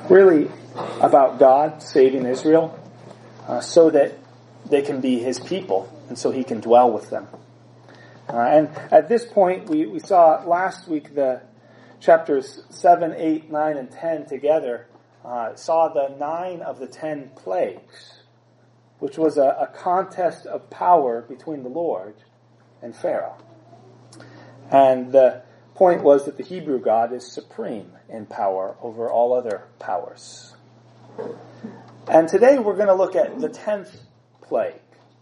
really about God saving Israel so that they can be his people and so he can dwell with them. And at this point, we saw last week the chapters 7, 8, 9, and 10 together, saw the 9 of the 10 plagues, which was a contest of power between the Lord and Pharaoh. And the point was that the Hebrew God is supreme in power over all other powers. And today we're going to look at the 10th plague.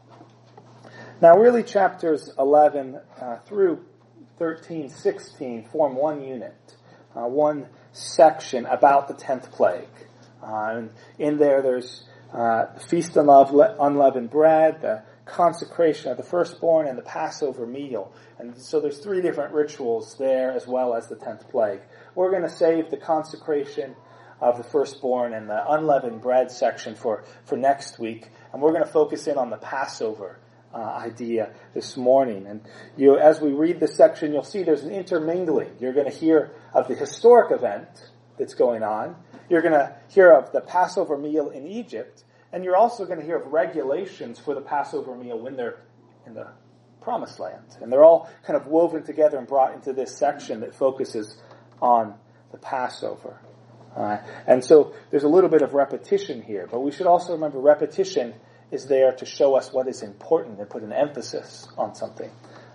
Now really chapters 11 through 13, 16 form one unit, one section about the 10th plague. And in there's Feast of Unleavened Bread, the consecration of the firstborn, and the Passover meal. And so there's 3 different rituals there as well as the 10th plague. We're going to save the consecration of the firstborn and the unleavened bread section for next week. And we're going to focus in on the Passover idea this morning. And as we read this section, you'll see there's an intermingling. You're going to hear of the historic event that's going on. You're going to hear of the Passover meal in Egypt. And you're also going to hear of regulations for the Passover meal when they're in the Promised Land. And they're all kind of woven together and brought into this section that focuses on the Passover. And so there's a little bit of repetition here. But we should also remember repetition is there to show us what is important and put an emphasis on something.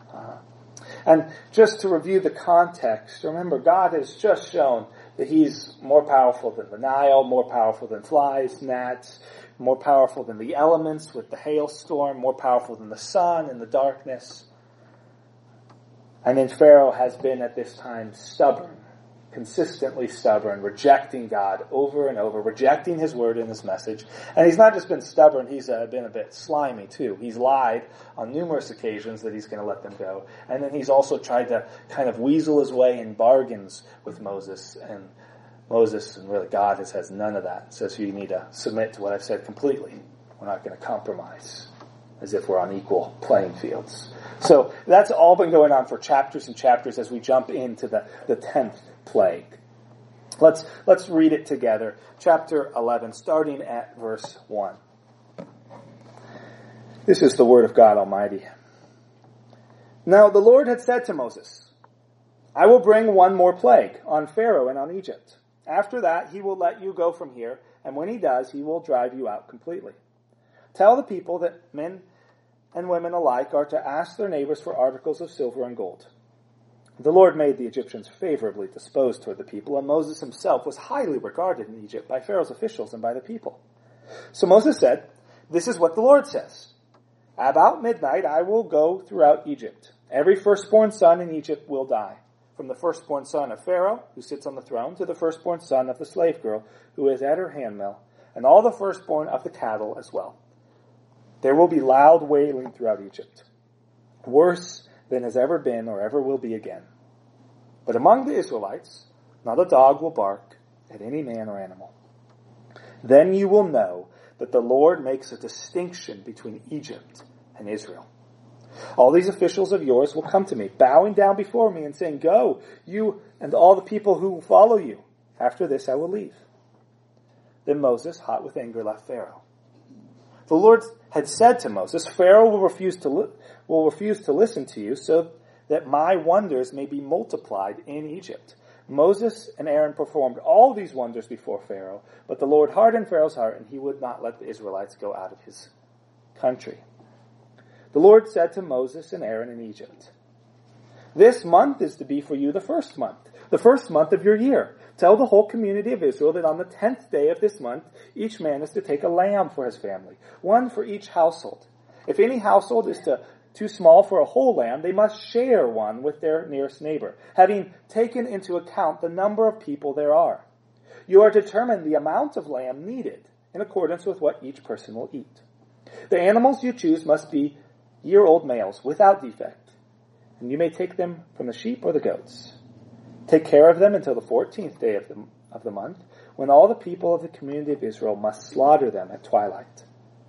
And just to review the context, remember God has just shown that he's more powerful than the Nile, more powerful than flies, gnats, more powerful than the elements with the hailstorm, more powerful than the sun and the darkness. And then Pharaoh has been at this time stubborn, consistently stubborn, rejecting God over and over, rejecting his word and his message. And he's not just been stubborn, he's been a bit slimy too. He's lied on numerous occasions that he's going to let them go. And then he's also tried to kind of weasel his way in bargains with Moses. And really God has none of that. Says you need to submit to what I've said completely. We're not going to compromise as if we're on equal playing fields. So that's all been going on for chapters and chapters as we jump into the 10th plague. Let's read it together. Chapter 11, starting at verse 1. This is the word of God Almighty. Now the Lord had said to Moses, I will bring one more plague on Pharaoh and on Egypt. After that, he will let you go from here, and when he does, he will drive you out completely. Tell the people that men and women alike are to ask their neighbors for articles of silver and gold. The Lord made the Egyptians favorably disposed toward the people, and Moses himself was highly regarded in Egypt by Pharaoh's officials and by the people. So Moses said, This is what the Lord says. About midnight I will go throughout Egypt. Every firstborn son in Egypt will die, from the firstborn son of Pharaoh, who sits on the throne, to the firstborn son of the slave girl, who is at her handmill, and all the firstborn of the cattle as well. There will be loud wailing throughout Egypt, worse than has ever been or ever will be again. But among the Israelites, not a dog will bark at any man or animal. Then you will know that the Lord makes a distinction between Egypt and Israel. All these officials of yours will come to me, bowing down before me and saying, Go, you and all the people who follow you. After this I will leave. Then Moses, hot with anger, left Pharaoh. The Lord had said to Moses, Pharaoh will refuse to listen to you, so that my wonders may be multiplied in Egypt. Moses and Aaron performed all these wonders before Pharaoh, but the Lord hardened Pharaoh's heart, and he would not let the Israelites go out of his country. The Lord said to Moses and Aaron in Egypt, This month is to be for you the first month of your year. Tell the whole community of Israel that on the 10th day of this month, each man is to take a lamb for his family, one for each household. If any household is too small for a whole lamb, they must share one with their nearest neighbor, having taken into account the number of people there are. You are to determine the amount of lamb needed in accordance with what each person will eat. The animals you choose must be year-old males without defect, and you may take them from the sheep or the goats. Take care of them until the 14th day of the month, when all the people of the community of Israel must slaughter them at twilight.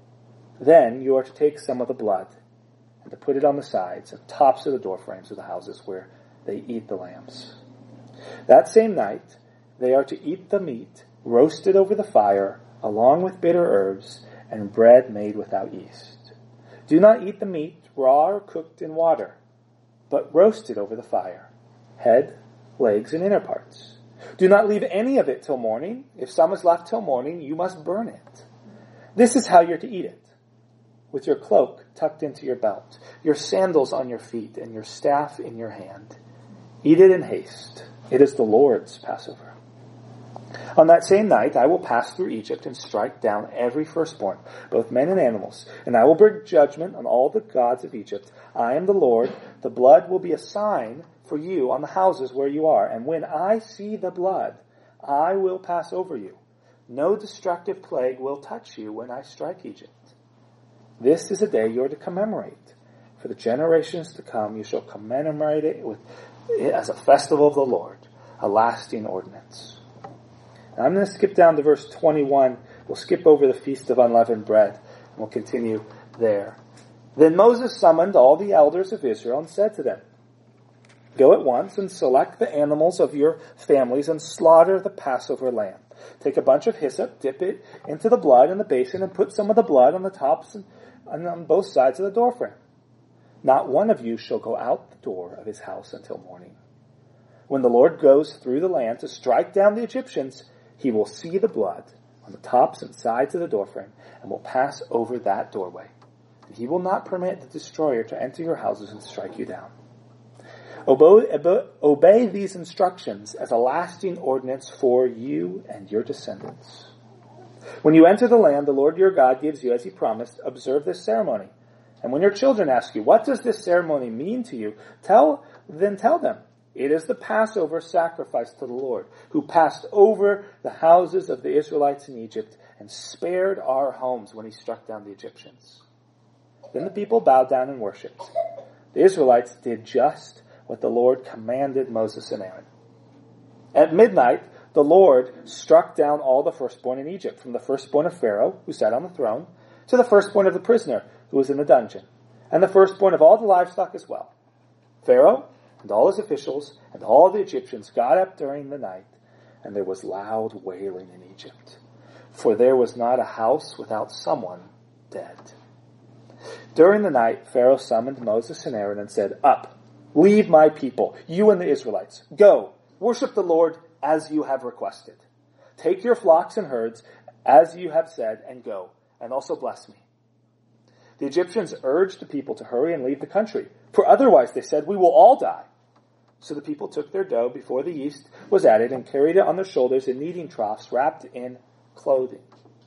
Then you are to take some of the blood and to put it on the sides and tops of the door frames of the houses where they eat the lambs. That same night they are to eat the meat roasted over the fire, along with bitter herbs, and bread made without yeast. Do not eat the meat raw or cooked in water, but roasted over the fire, head, legs, and inner parts. Do not leave any of it till morning. If some is left till morning, you must burn it. This is how you're to eat it, with your cloak tucked into your belt, your sandals on your feet, and your staff in your hand. Eat it in haste. It is the Lord's Passover. On that same night I will pass through Egypt and strike down every firstborn, both men and animals, and I will bring judgment on all the gods of Egypt. I am the Lord. The blood will be a sign for you on the houses where you are, and when I see the blood, I will pass over you. No destructive plague will touch you when I strike Egypt. This is a day you are to commemorate. For the generations to come, you shall commemorate it as a festival of the Lord, a lasting ordinance. Now I'm going to skip down to verse 21. We'll skip over the Feast of Unleavened Bread, and we'll continue there. Then Moses summoned all the elders of Israel and said to them, Go at once and select the animals of your families and slaughter the Passover lamb. Take a bunch of hyssop, dip it into the blood in the basin, and put some of the blood on the tops and on both sides of the doorframe. Not one of you shall go out the door of his house until morning. When the Lord goes through the land to strike down the Egyptians, he will see the blood on the tops and sides of the doorframe and will pass over that doorway. And he will not permit the destroyer to enter your houses and strike you down. Obey these instructions as a lasting ordinance for you and your descendants. When you enter the land the Lord your God gives you as he promised, observe this ceremony. And when your children ask you, what does this ceremony mean to you? Tell them. It is the Passover sacrifice to the Lord, who passed over the houses of the Israelites in Egypt and spared our homes when he struck down the Egyptians. Then the people bowed down and worshipped. The Israelites did just what the Lord commanded Moses and Aaron. At midnight, the Lord struck down all the firstborn in Egypt, from the firstborn of Pharaoh, who sat on the throne, to the firstborn of the prisoner, who was in the dungeon, and the firstborn of all the livestock as well. Pharaoh and all his officials and all the Egyptians got up during the night, and there was loud wailing in Egypt, for there was not a house without someone dead. During the night, Pharaoh summoned Moses and Aaron and said, Up, leave my people, you and the Israelites. Go, worship the Lord as you have requested. Take your flocks and herds as you have said, and go, and also bless me. The Egyptians urged the people to hurry and leave the country, for otherwise, they said, we will all die. So the people took their dough before the yeast was added and carried it on their shoulders in kneading troughs wrapped in clothing.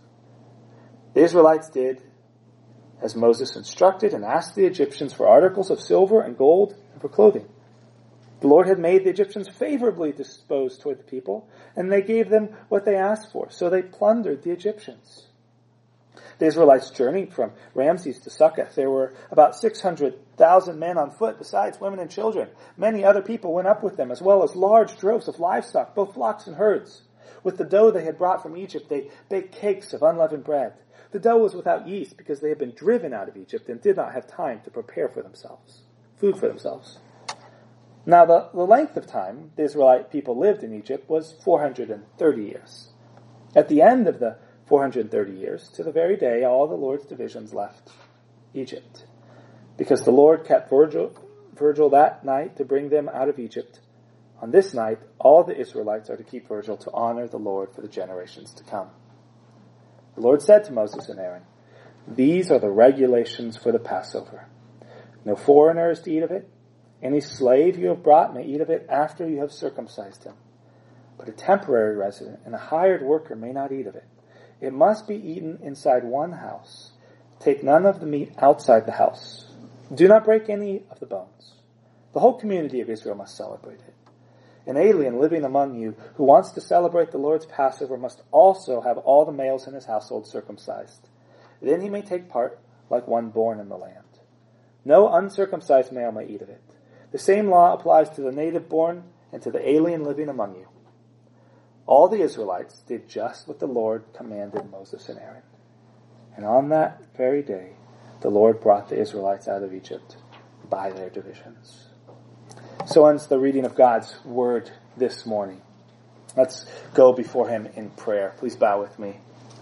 The Israelites did as Moses instructed and asked the Egyptians for articles of silver and gold and for clothing. The Lord had made the Egyptians favorably disposed toward the people, and they gave them what they asked for, so they plundered the Egyptians. The Israelites journeyed from Ramses to Succoth. There were about 600,000 men on foot, besides women and children. Many other people went up with them, as well as large droves of livestock, both flocks and herds. With the dough they had brought from Egypt, they baked cakes of unleavened bread. The dough was without yeast because they had been driven out of Egypt and did not have time to prepare for themselves, food for themselves. Now, the length of time the Israelite people lived in Egypt was 430 years. At the end of the 430 years, to the very day, all the Lord's divisions left Egypt. Because the Lord kept vigil that night to bring them out of Egypt. On this night, all the Israelites are to keep vigil to honor the Lord for the generations to come. The Lord said to Moses and Aaron, These are the regulations for the Passover. No foreigner is to eat of it. Any slave you have brought may eat of it after you have circumcised him. But a temporary resident and a hired worker may not eat of it. It must be eaten inside one house. Take none of the meat outside the house. Do not break any of the bones. The whole community of Israel must celebrate it. An alien living among you who wants to celebrate the Lord's Passover must also have all the males in his household circumcised. Then he may take part like one born in the land. No uncircumcised male may eat of it. The same law applies to the native born and to the alien living among you. All the Israelites did just what the Lord commanded Moses and Aaron. And on that very day, the Lord brought the Israelites out of Egypt by their divisions. So ends the reading of God's Word this morning. Let's go before him in prayer. Please bow with me.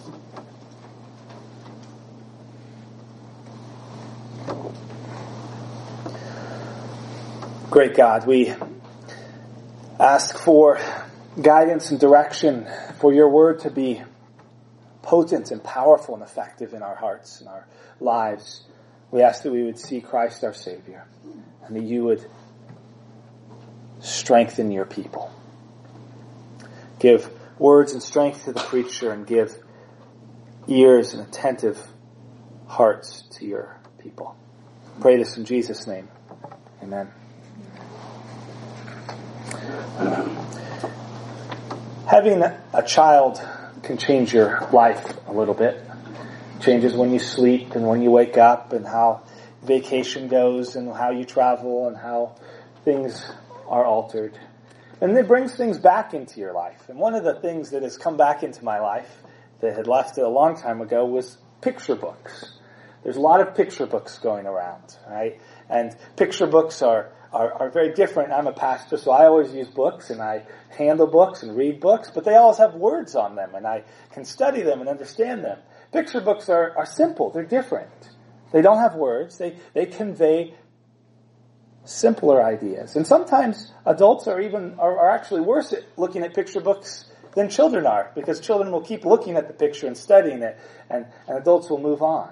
Great God, we ask for guidance and direction, for your word to be potent and powerful and effective in our hearts and our lives. We ask that we would see Christ our Savior, and that you would strengthen your people. Give words and strength to the preacher, and give ears and attentive hearts to your people. Pray this in Jesus' name. Amen. Having a child can change your life a little bit. It changes when you sleep and when you wake up, and how vacation goes and how you travel and how things are altered. And it brings things back into your life. And one of the things that has come back into my life that had left it a long time ago was picture books. There's a lot of picture books going around, right? And picture books are very different. I'm a pastor, so I always use books, and I handle books and read books, but they always have words on them, and I can study them and understand them. Picture books are simple. They're different. They don't have words. They convey simpler ideas. And sometimes adults are actually worse at looking at picture books than children are, because children will keep looking at the picture and studying it, and adults will move on.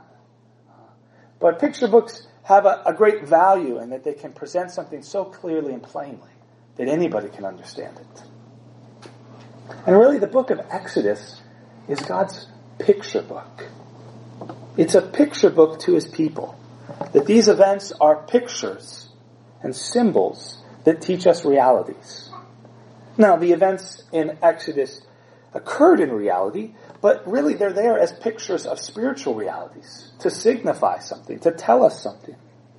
But picture books have a great value in that they can present something so clearly and plainly that anybody can understand it. And really, the book of Exodus is God's picture book. It's a picture book to his people. That these events are pictures and symbols that teach us realities. Now, the events in Exodus occurred in reality, but really they're there as pictures of spiritual realities, to signify something, to tell us something.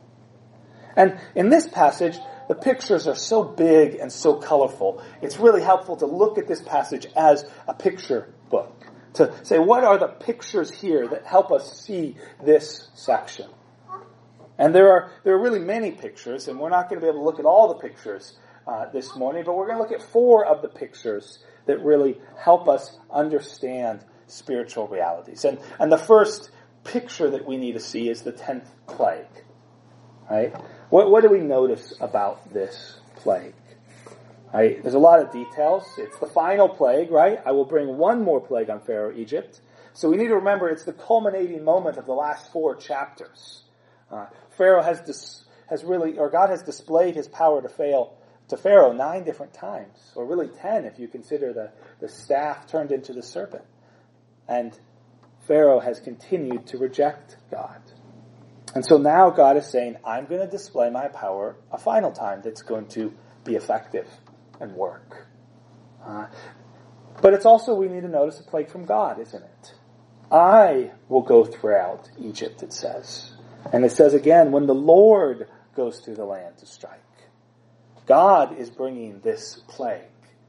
And in this passage, the pictures are so big and so colorful, it's really helpful to look at this passage as a picture book. To say, what are the pictures here that help us see this section? And there are really many pictures, and we're not going to be able to look at all the pictures this morning, but we're going to look at 4 of the pictures that really help us understand spiritual realities. And the first picture that we need to see is the 10th plague. Right? What do we notice about this plague? Right? There's a lot of details. It's the final plague, right? I will bring one more plague on Pharaoh, Egypt. So we need to remember it's the culminating moment of the last 4 chapters. Pharaoh God has displayed his power to Pharaoh 9 different times, or really 10 if you consider the staff turned into the serpent. And Pharaoh has continued to reject God. And so now God is saying, I'm going to display my power a final time that's going to be effective and work. But it's also, we need to notice, a plague from God, isn't it? I will go throughout Egypt, it says. And it says again, when the Lord goes through the land to strike. God is bringing this plague.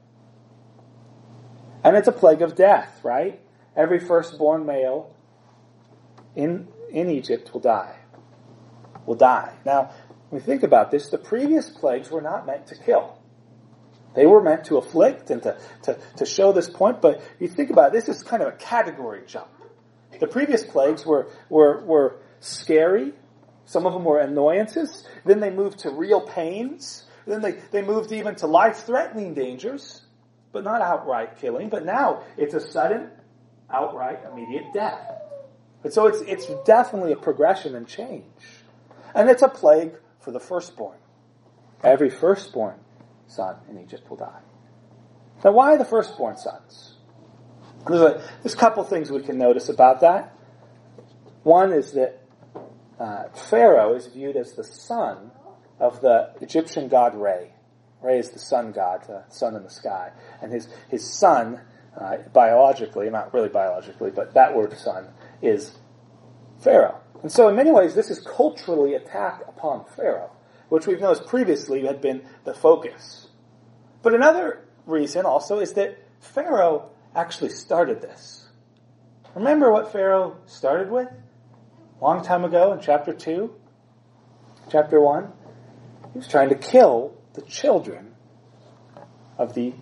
And it's a plague of death, right? Every firstborn male in Egypt will die. Now, when we think about this, the previous plagues were not meant to kill. They were meant to afflict and to show this point, but you think about it, this is kind of a category jump. The previous plagues were scary. Some of them were annoyances. Then they moved to real pains. Then they moved even to life-threatening dangers, but not outright killing. But now it's a sudden, outright, immediate death. And so it's definitely a progression and change. And it's a plague for the firstborn. Every firstborn son in Egypt will die. Now, why the firstborn sons? There's a couple things we can notice about that. One is that Pharaoh is viewed as the son of the Egyptian god Re. Re is the sun god, the sun in the sky. And his son, biologically, not really biologically, but that word son, is Pharaoh. And so in many ways, this is culturally attack upon Pharaoh, which we've noticed previously had been the focus. But another reason also is that Pharaoh actually started this. Remember what Pharaoh started with? A long time ago in chapter 2, chapter 1, he was trying to kill the children of the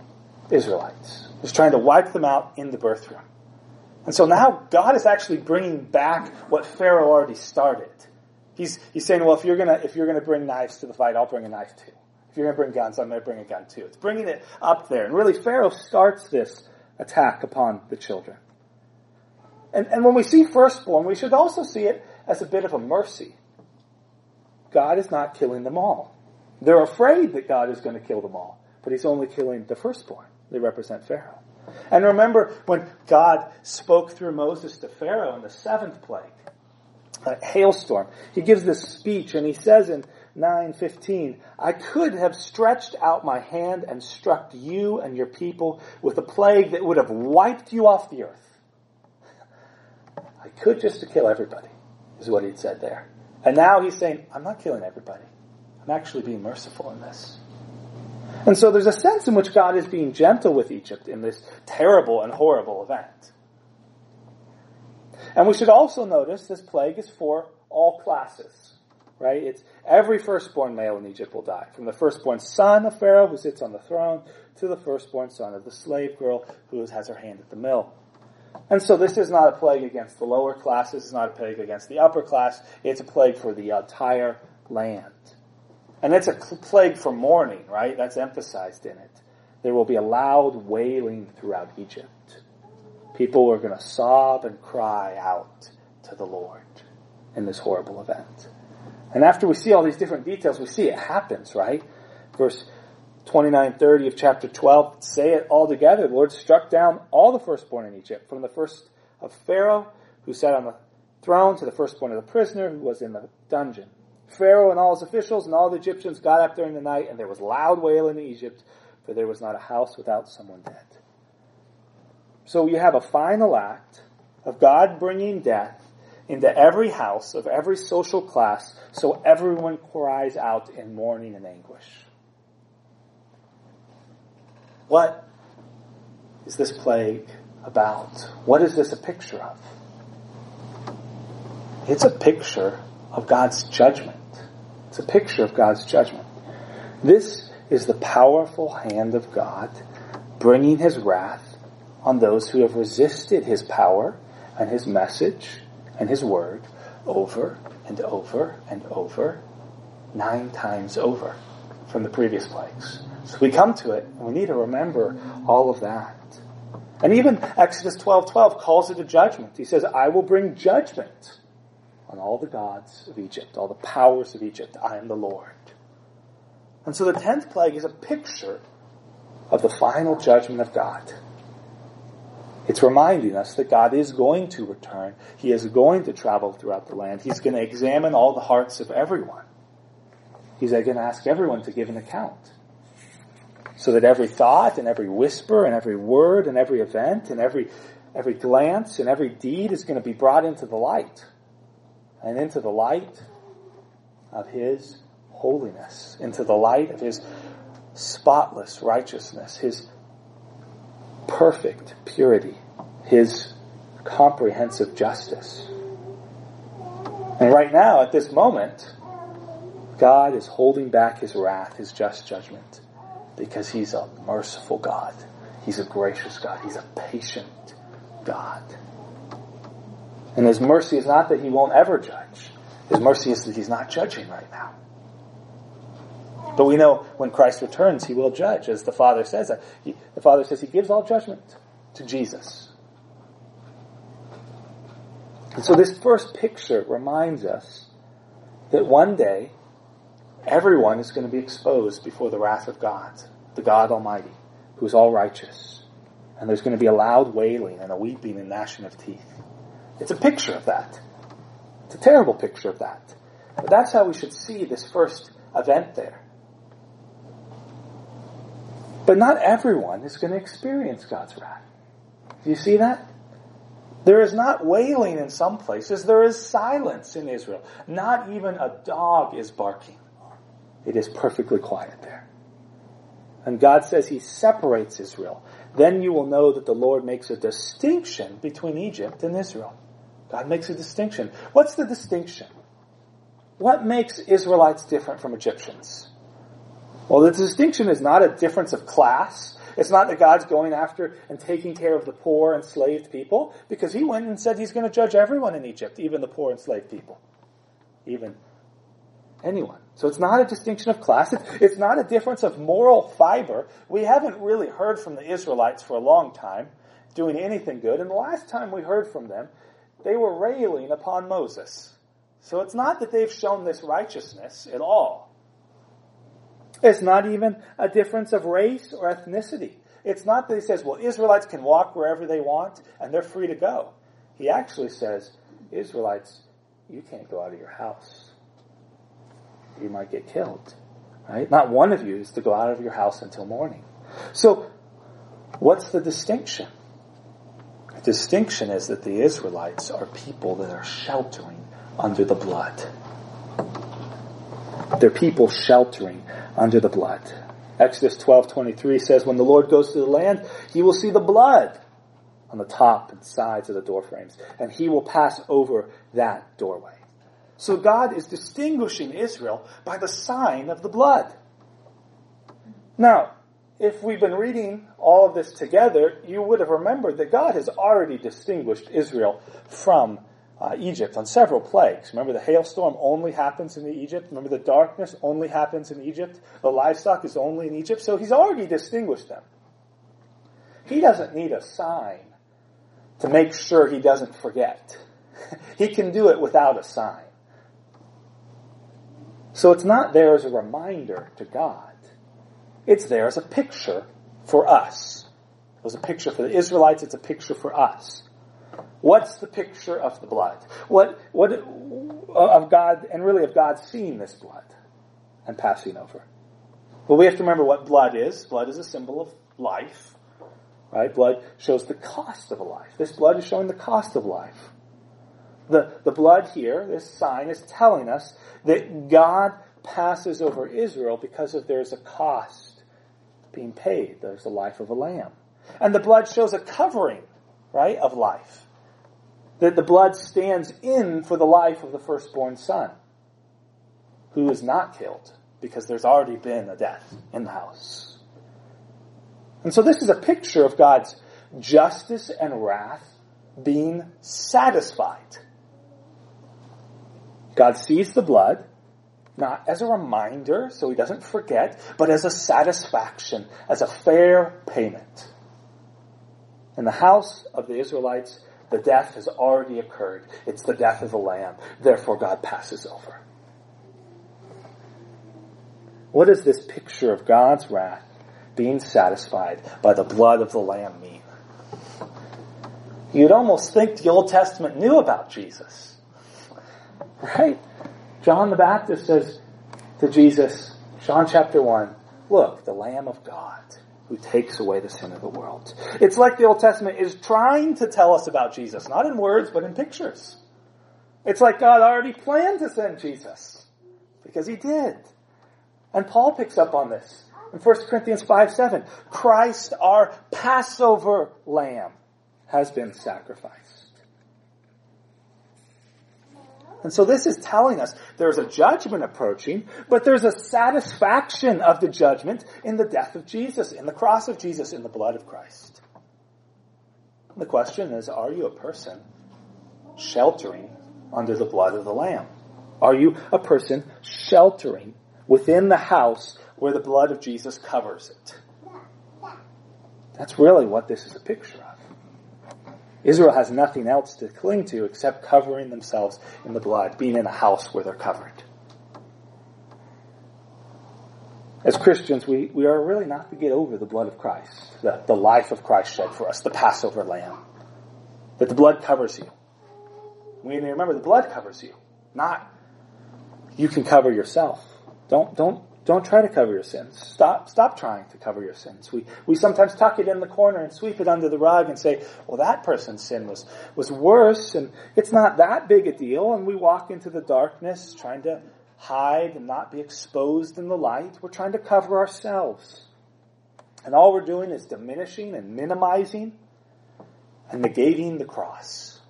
Israelites. He's trying to wipe them out in the birth room. And so now God is actually bringing back what Pharaoh already started. He's saying, well, if you're gonna bring knives to the fight, I'll bring a knife too. If you're gonna bring guns, I'm gonna bring a gun too. It's bringing it up there. And really, Pharaoh starts this attack upon the children. And when we see firstborn, we should also see it as a bit of a mercy. God is not killing them all. They're afraid that God is going to kill them all, but he's only killing the firstborn. They represent Pharaoh. And remember when God spoke through Moses to Pharaoh in the 7th plague, a hailstorm, he gives this speech and he says in 9:15, I could have stretched out my hand and struck you and your people with a plague that would have wiped you off the earth. I could just to kill everybody, is what he'd said there. And now he's saying, I'm not killing everybody. I'm actually being merciful in this. And so there's a sense in which God is being gentle with Egypt in this terrible and horrible event. And we should also notice this plague is for all classes, right? It's every firstborn male in Egypt will die. From the firstborn son of Pharaoh who sits on the throne to the firstborn son of the slave girl who has her hand at the mill. And so this is not a plague against the lower classes. It's not a plague against the upper class. It's a plague for the entire land. And it's a plague for mourning, right? That's emphasized in it. There will be a loud wailing throughout Egypt. People are going to sob and cry out to the Lord in this horrible event. And after we see all these different details, we see it happens, right? Verse 29-30 of chapter 12 say it all together. The Lord struck down all the firstborn in Egypt, from the first of Pharaoh, who sat on the throne, to the firstborn of the prisoner, who was in the dungeon. Pharaoh and all his officials and all the Egyptians got up during the night, and there was loud wailing in Egypt, for there was not a house without someone dead. So you have a final act of God bringing death into every house of every social class, so everyone cries out in mourning and anguish. What is this plague about? What is this a picture of? It's a picture of God's judgment. It's a picture of God's judgment. This is the powerful hand of God bringing his wrath on those who have resisted his power and his message and his word over and over and over, 9 times over from the previous plagues. So we come to it and we need to remember all of that. And even Exodus 12:12 calls it a judgment. He says, I will bring judgment on all the gods of Egypt, all the powers of Egypt. I am the Lord. And so the 10th plague is a picture of the final judgment of God. It's reminding us that God is going to return. He is going to travel throughout the land. He's going to examine all the hearts of everyone. He's going to ask everyone to give an account. So that every thought and every whisper and every word and every event and every glance and every deed is going to be brought into the light. And into the light of his holiness, into the light of his spotless righteousness, his perfect purity, his comprehensive justice. And right now, at this moment, God is holding back his wrath, his just judgment, because he's a merciful God. He's a gracious God. He's a patient God. And his mercy is not that he won't ever judge. His mercy is that he's not judging right now. But we know when Christ returns, he will judge, as the Father says. The Father says he gives all judgment to Jesus. And so this first picture reminds us that one day, everyone is going to be exposed before the wrath of God, the God Almighty, who is all righteous. And there's going to be a loud wailing and a weeping and gnashing of teeth. It's a picture of that. It's a terrible picture of that. But that's how we should see this first event there. But not everyone is going to experience God's wrath. Do you see that? There is not wailing in some places. There is silence in Israel. Not even a dog is barking. It is perfectly quiet there. And God says he separates Israel. Then you will know that the Lord makes a distinction between Egypt and Israel. God makes a distinction. What's the distinction? What makes Israelites different from Egyptians? Well, the distinction is not a difference of class. It's not that God's going after and taking care of the poor enslaved people, because he went and said he's going to judge everyone in Egypt, even the poor enslaved people. Even anyone. So it's not a distinction of class. It's not a difference of moral fiber. We haven't really heard from the Israelites for a long time doing anything good. And the last time we heard from them, they were railing upon Moses. So it's not that they've shown this righteousness at all. It's not even a difference of race or ethnicity. It's not that he says, well, Israelites can walk wherever they want and they're free to go. He actually says, Israelites, you can't go out of your house. You might get killed. Right? Not one of you is to go out of your house until morning. So, what's the distinction? The distinction is that the Israelites are people that are sheltering under the blood. They're people sheltering under the blood. Exodus 12:23 says, when the Lord goes to the land, he will see the blood on the top and sides of the doorframes, and he will pass over that doorway. So God is distinguishing Israel by the sign of the blood. Now, if we've been reading all of this together, you would have remembered that God has already distinguished Israel from Egypt on several plagues. Remember, the hailstorm only happens in Egypt. Remember, the darkness only happens in Egypt. The livestock is only in Egypt. So he's already distinguished them. He doesn't need a sign to make sure he doesn't forget. He can do it without a sign. So it's not there as a reminder to God. It's there as a picture for us. It was a picture for the Israelites. It's a picture for us. What's the picture of the blood? What of God, and really of God seeing this blood and passing over? Well, we have to remember what blood is. Blood is a symbol of life. Right? Blood shows the cost of a life. This blood is showing the cost of life. The blood here, this sign, is telling us that God passes over Israel because there's a cost being paid. There's the life of a lamb. And the blood shows a covering, right, of life. That the blood stands in for the life of the firstborn son, who is not killed because there's already been a death in the house. And so this is a picture of God's justice and wrath being satisfied. God sees the blood, not as a reminder, so he doesn't forget, but as a satisfaction, as a fair payment. In the house of the Israelites, the death has already occurred. It's the death of the lamb. Therefore, God passes over. What does this picture of God's wrath being satisfied by the blood of the lamb mean? You'd almost think the Old Testament knew about Jesus. Right? John the Baptist says to Jesus, John chapter 1, look, the Lamb of God who takes away the sin of the world. It's like the Old Testament is trying to tell us about Jesus, not in words, but in pictures. It's like God already planned to send Jesus, because he did. And Paul picks up on this in 1 Corinthians 5:7. Christ, our Passover lamb, has been sacrificed. And so this is telling us there's a judgment approaching, but there's a satisfaction of the judgment in the death of Jesus, in the cross of Jesus, in the blood of Christ. The question is, are you a person sheltering under the blood of the Lamb? Are you a person sheltering within the house where the blood of Jesus covers it? That's really what this is a picture of. Israel has nothing else to cling to except covering themselves in the blood, being in a house where they're covered. As Christians, we are really not to get over the blood of Christ, the life of Christ shed for us, the Passover lamb. That the blood covers you. We need to remember the blood covers you, not you can cover yourself. Don't try to cover your sins. Stop trying to cover your sins. We sometimes tuck it in the corner and sweep it under the rug and say, well, that person's sin was worse and it's not that big a deal. And we walk into the darkness trying to hide and not be exposed in the light. We're trying to cover ourselves. And all we're doing is diminishing and minimizing and negating the cross.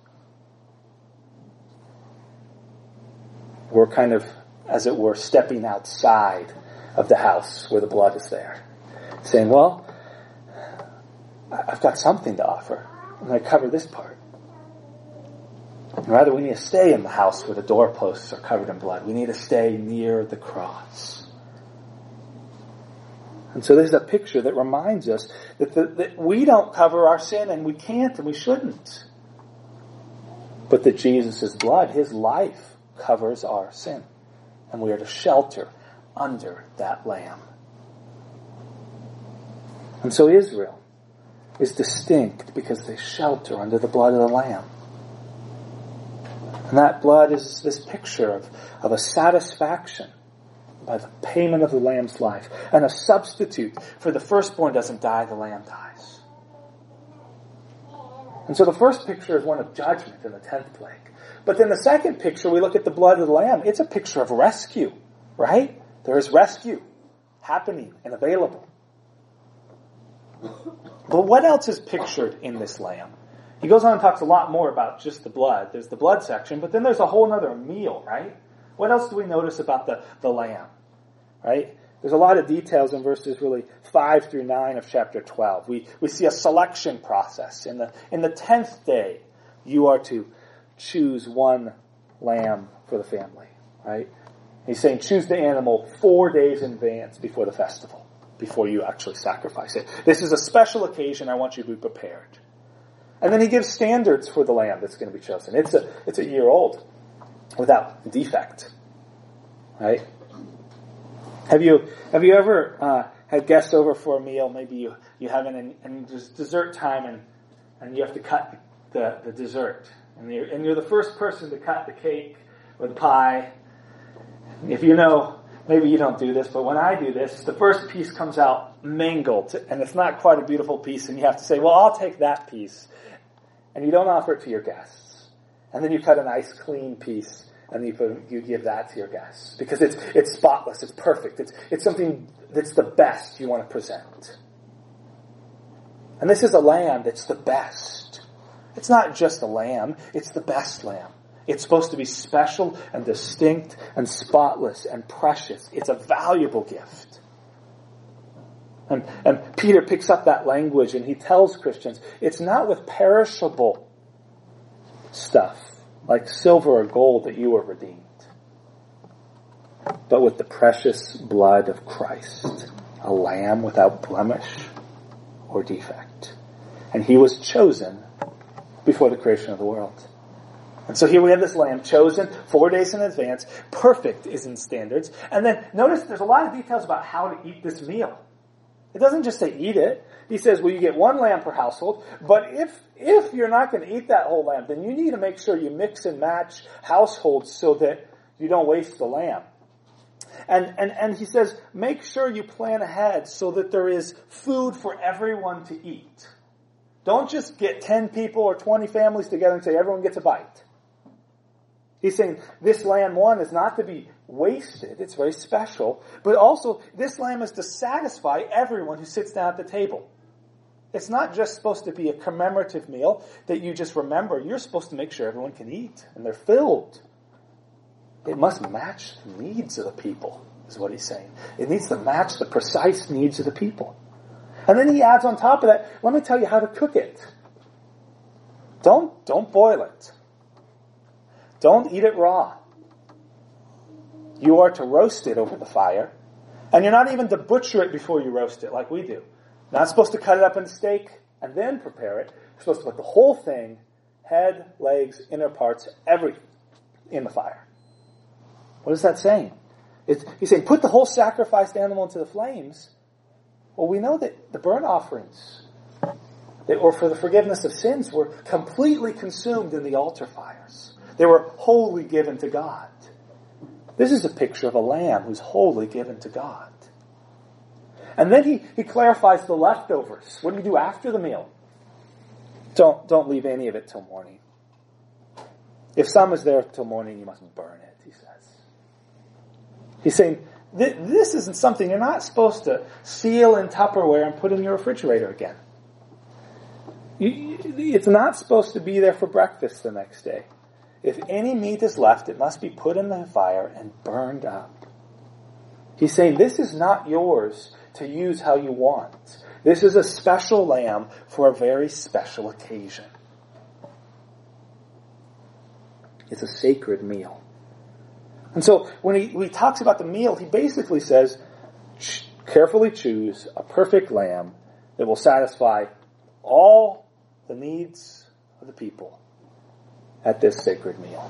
We're kind of, as it were, stepping outside of the house where the blood is there. Saying, well, I've got something to offer. I'm going to cover this part. And rather, we need to stay in the house where the doorposts are covered in blood. We need to stay near the cross. And so there's a picture that reminds us that we don't cover our sin, and we can't, and we shouldn't. But that Jesus' blood, his life, covers our sin. And we are to shelter under that lamb. And so Israel is distinct because they shelter under the blood of the lamb. And that blood is this picture of a satisfaction by the payment of the lamb's life, and a substitute for the firstborn doesn't die, the lamb dies. And so the first picture is one of judgment in the 10th plague. But then the second picture, we look at the blood of the lamb, it's a picture of rescue, right? There is rescue happening and available. But what else is pictured in this lamb? He goes on and talks a lot more about just the blood. There's the blood section, but then there's a whole other meal, right? What else do we notice about the lamb, right? There's a lot of details in verses really 5 through 9 of chapter 12. We see a selection process. In the 10th day, you are to choose one lamb for the family, right? He's saying choose the animal 4 days in advance before the festival, before you actually sacrifice it. This is a special occasion. I want you to be prepared. And then he gives standards for the lamb that's going to be chosen. It's a year old, without defect, right? Have you ever had guests over for a meal? Maybe you haven't, and there's dessert time, and you have to cut the dessert, and you're the first person to cut the cake or the pie. If you know, maybe you don't do this, but when I do this, the first piece comes out mangled, and it's not quite a beautiful piece, and you have to say, well, I'll take that piece. And you don't offer it to your guests. And then you cut a nice clean piece, and you give that to your guests. Because it's spotless, it's perfect, it's something that's the best you want to present. And this is a lamb that's the best. It's not just a lamb, it's the best lamb. It's supposed to be special and distinct and spotless and precious. It's a valuable gift. And Peter picks up that language and he tells Christians, it's not with perishable stuff, like silver or gold, that you are redeemed, but with the precious blood of Christ, a lamb without blemish or defect. And he was chosen before the creation of the world. And so here we have this lamb chosen 4 days in advance, perfect is in standards. And then notice there's a lot of details about how to eat this meal. It doesn't just say eat it. He says, well, you get one lamb per household, but if you're not going to eat that whole lamb, then you need to make sure you mix and match households so that you don't waste the lamb. And he says, make sure you plan ahead so that there is food for everyone to eat. Don't just get 10 people or 20 families together and say everyone gets a bite. He's saying this lamb, one, is not to be wasted. It's very special. But also, this lamb is to satisfy everyone who sits down at the table. It's not just supposed to be a commemorative meal that you just remember. You're supposed to make sure everyone can eat and they're filled. It must match the needs of the people, is what he's saying. It needs to match the precise needs of the people. And then he adds on top of that, let me tell you how to cook it. Don't boil it. Don't eat it raw. You are to roast it over the fire. And you're not even to butcher it before you roast it like we do. You're not supposed to cut it up in steak and then prepare it. You're supposed to put the whole thing, head, legs, inner parts, everything, in the fire. What is that saying? He's saying put the whole sacrificed animal into the flames. Well, we know that the burnt offerings, or for the forgiveness of sins, were completely consumed in the altar fires. They were wholly given to God. This is a picture of a lamb who's wholly given to God. And then he clarifies the leftovers. What do you do after the meal? Don't leave any of it till morning. If some is there till morning, you must burn it, he says. He's saying, this isn't something you're not supposed to seal in Tupperware and put in your refrigerator again. It's not supposed to be there for breakfast the next day. If any meat is left, it must be put in the fire and burned up. He's saying this is not yours to use how you want. This is a special lamb for a very special occasion. It's a sacred meal. And so when he talks about the meal, he basically says, carefully choose a perfect lamb that will satisfy all the needs of the people at this sacred meal.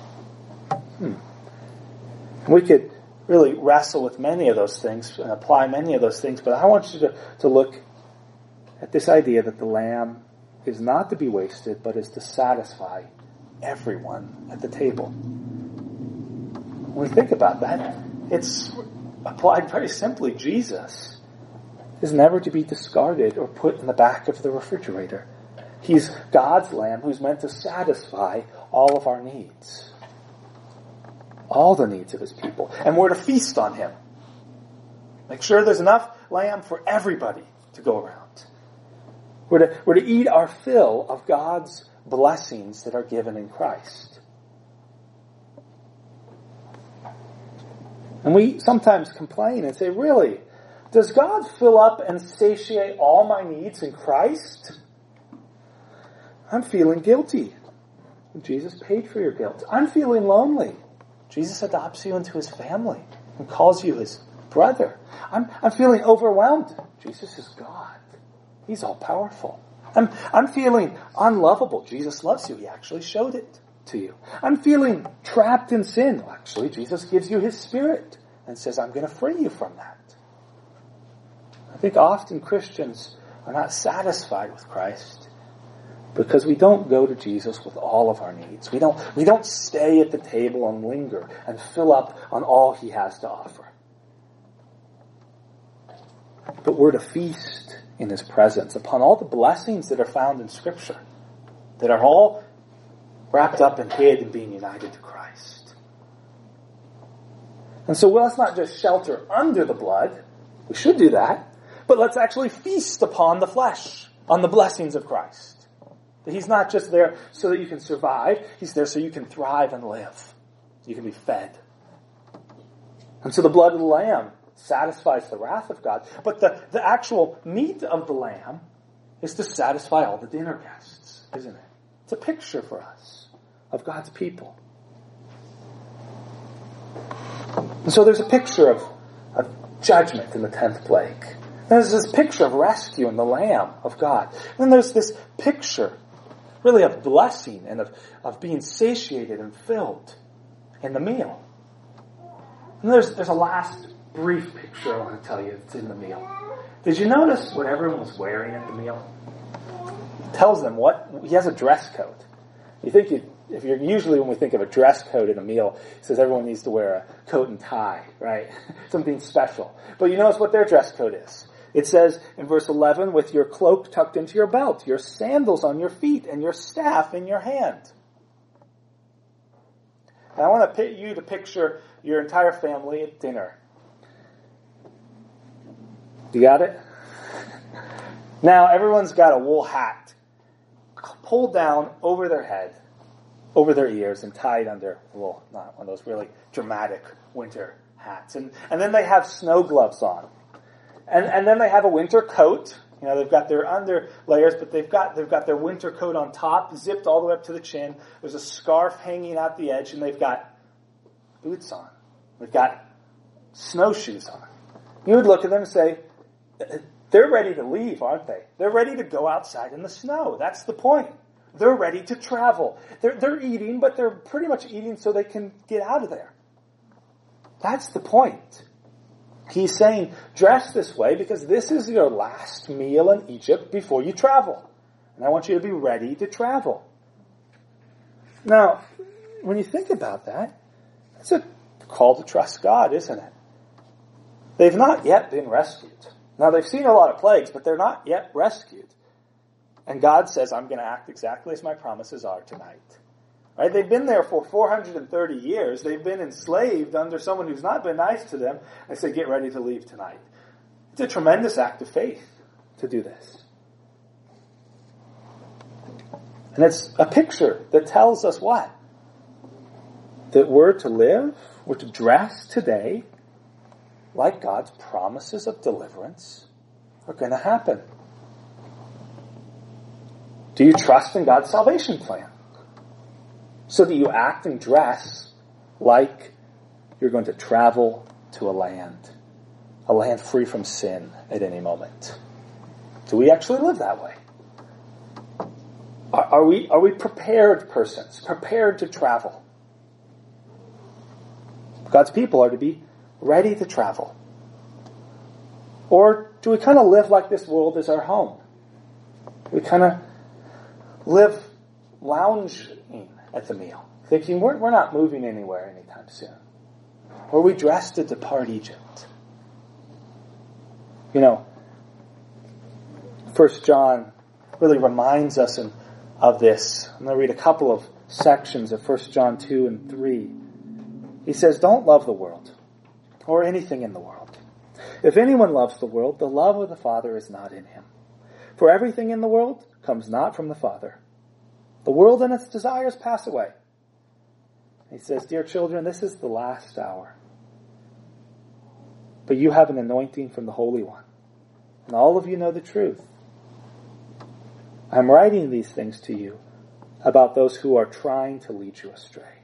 We could really wrestle with many of those things and apply many of those things, but I want you to look at this idea that the lamb is not to be wasted, but is to satisfy everyone at the table. When we think about that, it's applied very simply. Jesus is never to be discarded or put in the back of the refrigerator. He's God's lamb who's meant to satisfy all of our needs. All the needs of his people. And we're to feast on him. Make sure there's enough lamb for everybody to go around. We're to eat our fill of God's blessings that are given in Christ. And we sometimes complain and say, really, does God fill up and satiate all my needs in Christ? I'm feeling guilty. Jesus paid for your guilt. I'm feeling lonely. Jesus adopts you into his family and calls you his brother. I'm feeling overwhelmed. Jesus is God. He's all powerful. I'm feeling unlovable. Jesus loves you. He actually showed it to you. I'm feeling trapped in sin. Well, actually, Jesus gives you his Spirit and says, I'm going to free you from that. I think often Christians are not satisfied with Christ because we don't go to Jesus with all of our needs. We don't stay at the table and linger and fill up on all he has to offer. But we're to feast in his presence upon all the blessings that are found in Scripture, that are all wrapped up and hid in being united to Christ. And so let's not just shelter under the blood. We should do that. But let's actually feast upon the flesh, on the blessings of Christ. That he's not just there so that you can survive. He's there so you can thrive and live. You can be fed. And so the blood of the Lamb satisfies the wrath of God. But the actual meat of the Lamb is to satisfy all the dinner guests, isn't it? It's a picture for us of God's people. And so there's a picture of judgment in the 10th plague. There's this picture of rescue in the Lamb of God. And then there's this picture, really, of blessing and of being satiated and filled in the meal. And there's a last brief picture I want to tell you that's in the meal. Did you notice what everyone was wearing at the meal? It tells them what he has a dress code. Usually when we think of a dress code in a meal, it says everyone needs to wear a coat and tie, right? Something special. But you notice what their dress code is. It says in verse 11, with your cloak tucked into your belt, your sandals on your feet, and your staff in your hand. And I want you to picture your entire family at dinner. You got it? Now everyone's got a wool hat pulled down over their head, over their ears, and tied under not one of those really dramatic winter hats. And then they have snow gloves on. And then they have a winter coat. You know, they've got their under layers, but they've got their winter coat on top, zipped all the way up to the chin. There's a scarf hanging out the edge, and they've got boots on. They've got snowshoes on. You would look at them and say, they're ready to leave, aren't they? They're ready to go outside in the snow. That's the point. They're ready to travel. They're eating, but they're pretty much eating so they can get out of there. That's the point. He's saying, dress this way because this is your last meal in Egypt before you travel. And I want you to be ready to travel. Now, when you think about that, it's a call to trust God, isn't it? They've not yet been rescued. Now, they've seen a lot of plagues, but they're not yet rescued. And God says, I'm going to act exactly as my promises are tonight. Right? They've been there for 430 years. They've been enslaved under someone who's not been nice to them. I say, get ready to leave tonight. It's a tremendous act of faith to do this. And it's a picture that tells us what? That we're to live, we're to dress today like God's promises of deliverance are going to happen. Do you trust in God's salvation plan? So that you act and dress like you're going to travel to a land free from sin at any moment. Do we actually live that way? Are we prepared persons, prepared to travel? God's people are to be ready to travel. Or do we kind of live like this world is our home? We kind of live lounging at the meal, thinking we're not moving anywhere anytime soon. Or we dress to depart Egypt. 1 John really reminds us of this. I'm going to read a couple of sections of 1 John 2 and 3. He says, don't love the world or anything in the world. If anyone loves the world, the love of the Father is not in him. For everything in the world comes not from the Father. The world and its desires pass away. He says, dear children, this is the last hour. But you have an anointing from the Holy One, and all of you know the truth. I'm writing these things to you about those who are trying to lead you astray.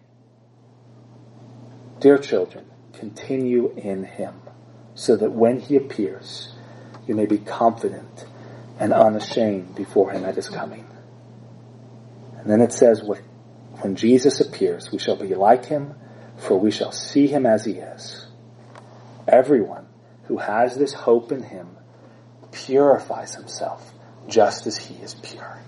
Dear children, continue in him, so that when he appears, you may be confident and unashamed before him at his coming. And then it says, when Jesus appears, we shall be like him, for we shall see him as he is. Everyone who has this hope in him purifies himself just as he is pure.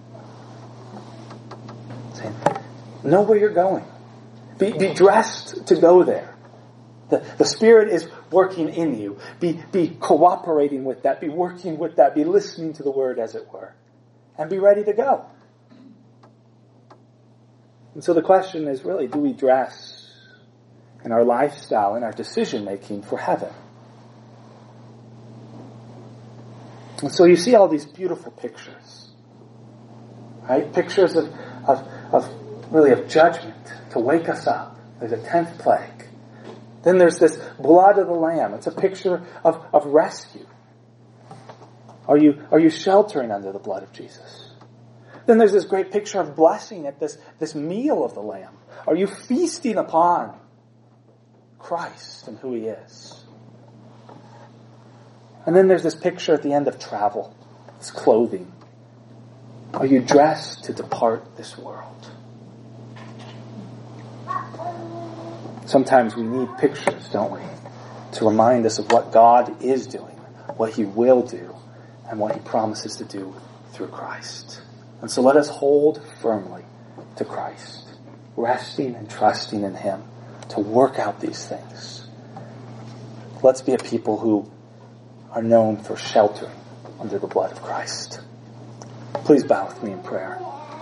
Know where you're going. Be dressed to go there. The Spirit is working in you. Be cooperating with that. Be working with that. Be listening to the Word, as it were. And be ready to go. And so the question is really, do we dress in our lifestyle, in our decision-making for heaven? And so you see all these beautiful pictures. Right? Pictures of judgment to wake us up. There's a 10th plague. Then there's this blood of the Lamb. It's a picture of rescue. Are you sheltering under the blood of Jesus? Then there's this great picture of blessing at this meal of the Lamb. Are you feasting upon Christ and who he is? And then there's this picture at the end of travel, this clothing. Are you dressed to depart this world? Sometimes we need pictures, don't we, to remind us of what God is doing, what he will do, and what he promises to do through Christ. And so let us hold firmly to Christ, resting and trusting in him to work out these things. Let's be a people who are known for sheltering under the blood of Christ. Please bow with me in prayer.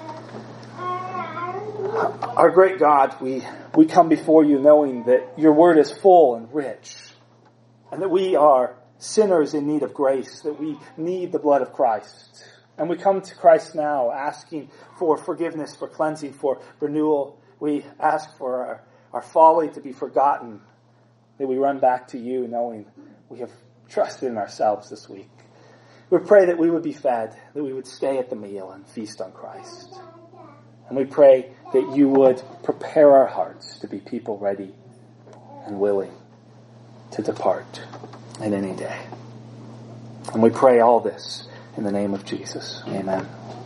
Our great God, we come before you knowing that your word is full and rich, and that we are sinners in need of grace, that we need the blood of Christ. And we come to Christ now asking for forgiveness, for cleansing, for renewal. We ask for our folly to be forgotten, that we run back to you knowing we have trusted in ourselves this week. We pray that we would be fed, that we would stay at the meal and feast on Christ. And we pray that you would prepare our hearts to be people ready and willing to depart in any day. And we pray all this in the name of Jesus. Amen.